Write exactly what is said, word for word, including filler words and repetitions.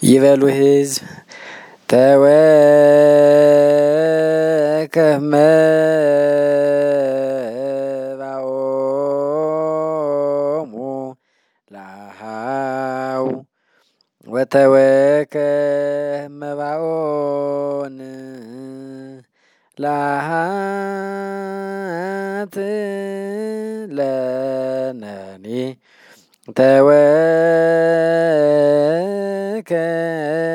ይበሉ ሕዝብ ተወከመ ባኦሙ ላሃው ወተወከመ ባኦን ላሃት ለነኒ ተወከ